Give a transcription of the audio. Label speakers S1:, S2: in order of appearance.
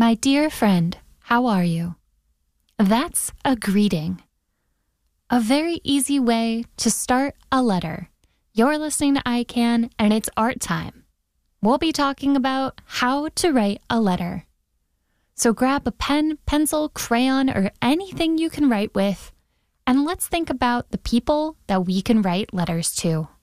S1: My dear friend, how are you? That's a greeting. A very easy way to start a letter. You're listening to iCan, and it's art time. We'll be talking about how to write a letter. So grab a pen, pencil, crayon, or anything you can write with, and let's think about the people that we can write letters to.